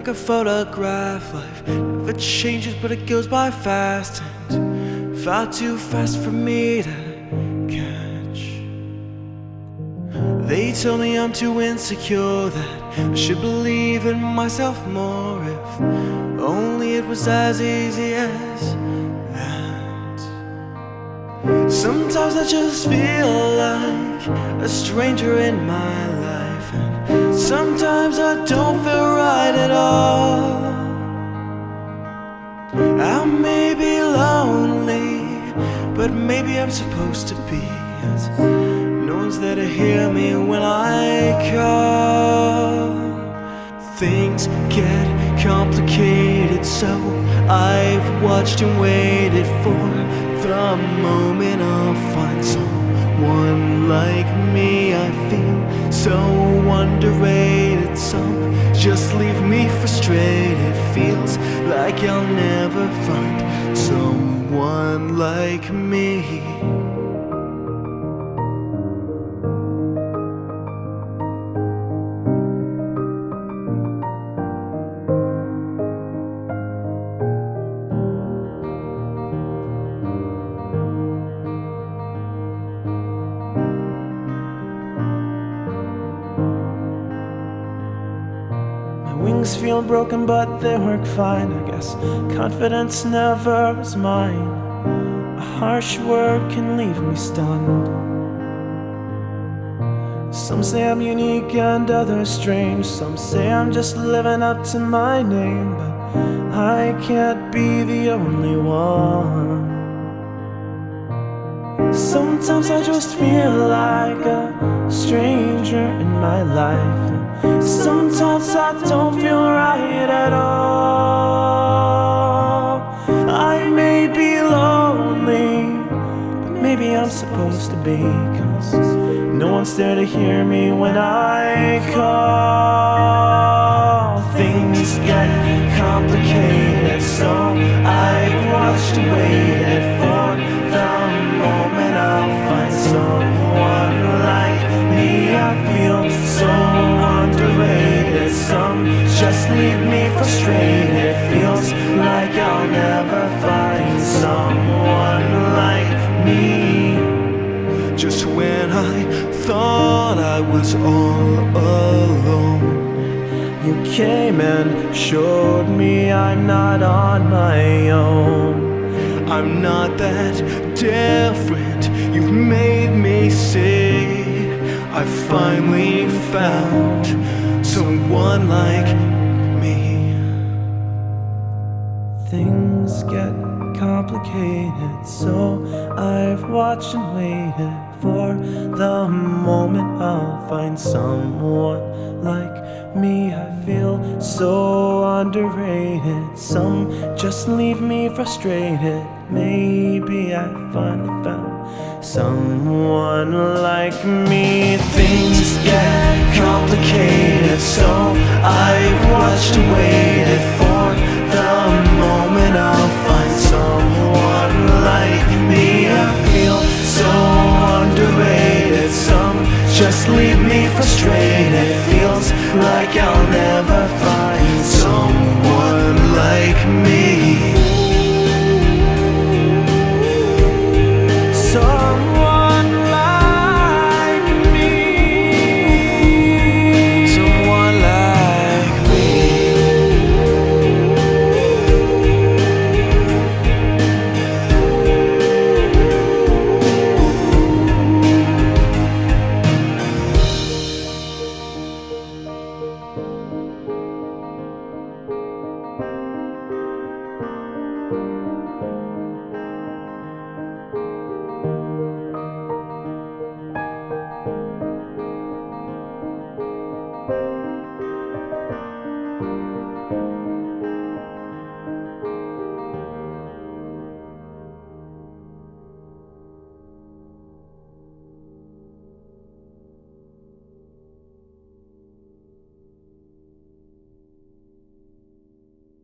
a photograph. Life never changes, but it goes by fast, and far too fast for me to catch. They tell me I'm too insecure, that I should believe in myself more. If only it was as easy as that. Sometimes I just feel like a stranger in my life, and sometimes I don't feel right at all. I may be lonely, but maybe I'm supposed to be. No one's there to hear me when I call. Things get complicated, so I've watched and waited for the moment I'll find someone like me. I feel so underrated, some just leave me frustrated. Feels like I'll never find someone like me. Wings feel broken, but they work fine. I guess confidence never was mine. A harsh word can leave me stunned. Some say I'm unique and others strange. Some say I'm just living up to my name, but I can't be the only one. Sometimes I just feel like a stranger in my life. Sometimes I don't feel right at all. I may be lonely, but maybe I'm supposed to be, 'cause no one's there to hear me when I call. Things get complicated, so I've watched and waited for the moment I'll find someone like me. I feel so underrated, some just leave me frustrated. Feels like I'll never find someone like me. Just when I thought I was all alone, you came and showed me I'm not on my own. I'm not that different, you've made me see. I finally found someone like me. Things get complicated, so I've watched and waited for the moment I'll find someone like me. I feel so underrated, some just leave me frustrated. Maybe I finally found someone like me. Things get complicated, so I've watched and waited for